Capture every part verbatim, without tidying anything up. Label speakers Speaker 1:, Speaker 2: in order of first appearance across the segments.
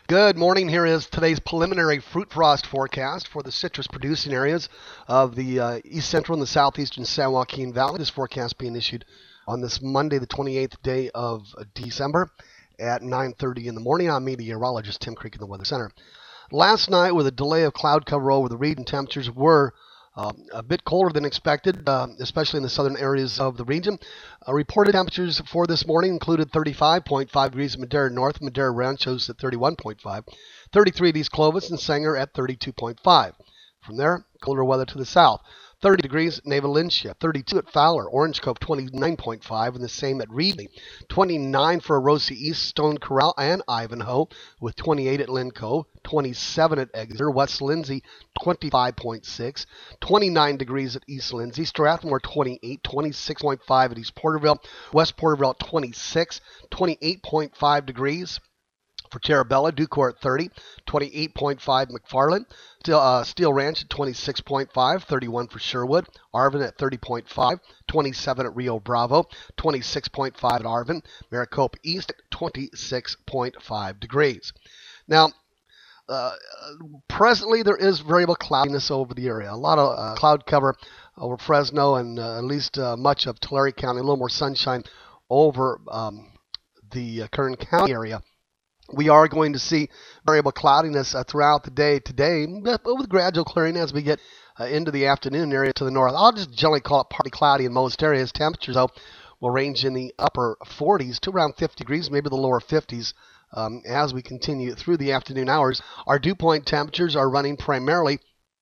Speaker 1: Good morning. Here is today's preliminary fruit frost forecast for the citrus producing areas of the uh, east central and the southeastern San Joaquin Valley. This forecast being issued on this Monday, the twenty-eighth day of December at nine thirty in the morning. I'm meteorologist Tim Creek in the Weather Center. Last night, with a delay of cloud cover over the region, temperatures were uh, a bit colder than expected, uh, especially in the southern areas of the region. Uh, reported temperatures for this morning included thirty-five point five degrees in Madera North, Madera Ranchos at thirty-one point five, thirty-three at East Clovis, and Sanger at thirty-two point five. From there, colder weather to the south. thirty degrees at Neva Lynchia, thirty-two at Fowler, Orange Cove twenty-nine point five, and the same at Reedley. twenty-nine for Orosi East, Stone Corral, and Ivanhoe, with twenty-eight at Lynn Cove, twenty-seven at Exeter, West Lindsay twenty-five point six, twenty-nine degrees at East Lindsay, Strathmore twenty-eight, twenty-six point five at East Porterville, West Porterville twenty-six, twenty-eight point five degrees. For Terabella, Ducor at thirty, twenty-eight point five McFarland, Steel, uh, Steel Ranch at twenty-six point five, thirty-one for Sherwood, Arvin at thirty point five, twenty-seven at Rio Bravo, twenty-six point five at Arvin, Maricopa East at twenty-six point five degrees. Now, uh, presently there is variable cloudiness over the area. A lot of uh, cloud cover over Fresno and uh, at least uh, much of Tulare County, a little more sunshine over um, the uh, Kern County area. We are going to see variable cloudiness uh, throughout the day today, but with gradual clearing as we get uh, into the afternoon area to the north. I'll just generally call it partly cloudy in most areas. Temperatures, though, will range in the upper forties to around fifty degrees, maybe the lower fifties um, as we continue through the afternoon hours. Our dew point temperatures are running primarily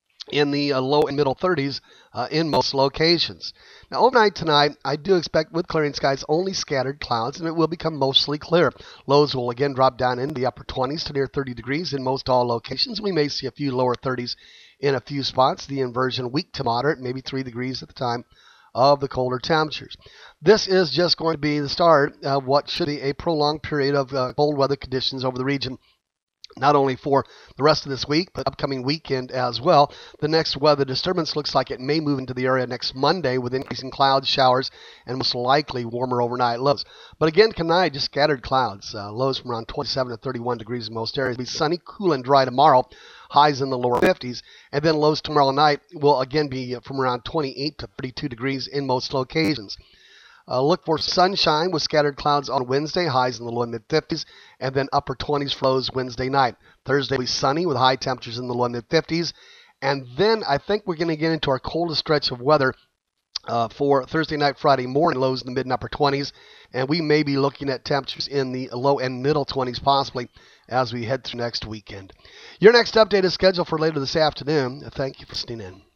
Speaker 1: in the uh, low and middle thirties uh, in most locations. Now, overnight tonight, I do expect with clearing skies only scattered clouds, and it will become mostly clear. Lows will again drop down into the upper twenties to near thirty degrees in most all locations. We may see a few lower thirties in a few spots. The inversion weak to moderate, maybe three degrees at the time of the colder temperatures. This is just going to be the start of what should be a prolonged period of uh, cold weather conditions over the region, not only for the rest of this week, but upcoming weekend as well. The next weather disturbance looks like it may move into the area next Monday with increasing cloud showers and most likely warmer overnight lows. But again, tonight, just scattered clouds. Uh, lows from around twenty-seven to thirty-one degrees in most areas. It'll be sunny, cool, and dry tomorrow. Highs in the lower fifties. And then lows tomorrow night will again be from around twenty-eight to thirty-two degrees in most locations. Uh, look for sunshine with scattered clouds on Wednesday, highs in the low and mid fifties, and then upper twenties flows Wednesday night. Thursday will be sunny with high temperatures in the low and mid fifties, and then I think we're going to get into our coldest stretch of weather uh, for Thursday night, Friday morning, lows in the mid and upper twenties, and we may be looking at temperatures in the low and middle twenties possibly as we head through next weekend. Your next update is scheduled for later this afternoon. Thank you for listening in.